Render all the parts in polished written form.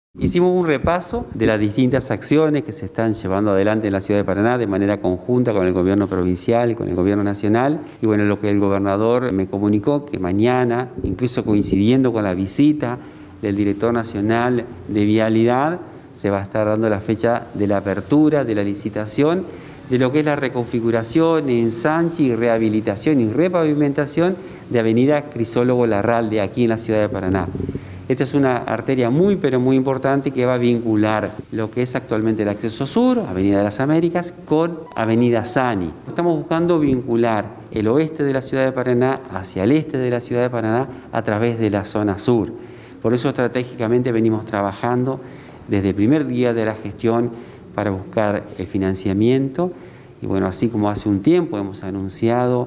Hicimos un repaso de las distintas acciones que se están llevando adelante en la ciudad de Paraná de manera conjunta con el gobierno provincial y con el gobierno nacional. Y bueno, lo que el gobernador me comunicó que mañana, incluso coincidiendo con la visita del director nacional de Vialidad, se va a estar dando la fecha de la apertura, de la licitación, de lo que es la reconfiguración, ensanche y rehabilitación y repavimentación de Avenida Crisólogo Larralde aquí en la ciudad de Paraná. Esta es una arteria muy pero muy importante que va a vincular lo que es actualmente el acceso sur, Avenida de las Américas, con Avenida Sani. Estamos buscando vincular el oeste de la ciudad de Paraná hacia el este de la ciudad de Paraná a través de la zona sur. Por eso estratégicamente venimos trabajando desde el primer día de la gestión para buscar el financiamiento. Y bueno, así como hace un tiempo hemos anunciado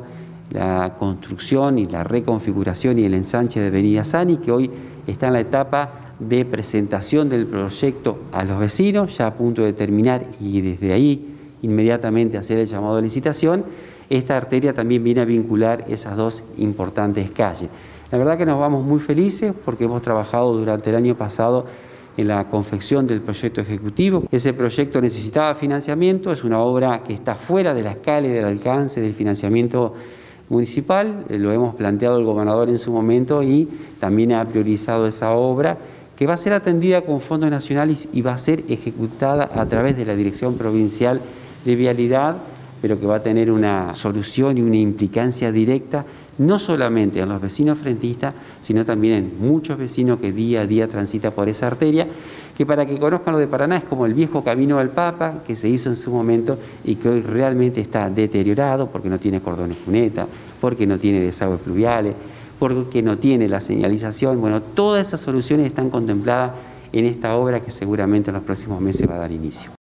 la construcción y la reconfiguración y el ensanche de Avenida Sani, que hoy está en la etapa de presentación del proyecto a los vecinos, ya a punto de terminar, y desde ahí inmediatamente hacer el llamado de licitación. Esta arteria también viene a vincular esas dos importantes calles. La verdad que nos vamos muy felices porque hemos trabajado durante el año pasado en la confección del proyecto ejecutivo. Ese proyecto necesitaba financiamiento, es una obra que está fuera de la escala y del alcance del financiamiento municipal, lo hemos planteado el gobernador en su momento y también ha priorizado esa obra que va a ser atendida con fondos nacionales y va a ser ejecutada a través de la Dirección Provincial de Vialidad, pero que va a tener una solución y una implicancia directa no solamente en los vecinos frentistas, sino también en muchos vecinos que día a día transitan por esa arteria, que para que conozcan lo de Paraná es como el viejo camino al Papa que se hizo en su momento y que hoy realmente está deteriorado porque no tiene cordones cuneta, porque no tiene desagües pluviales, porque no tiene la señalización. Bueno, todas esas soluciones están contempladas en esta obra que seguramente en los próximos meses va a dar inicio.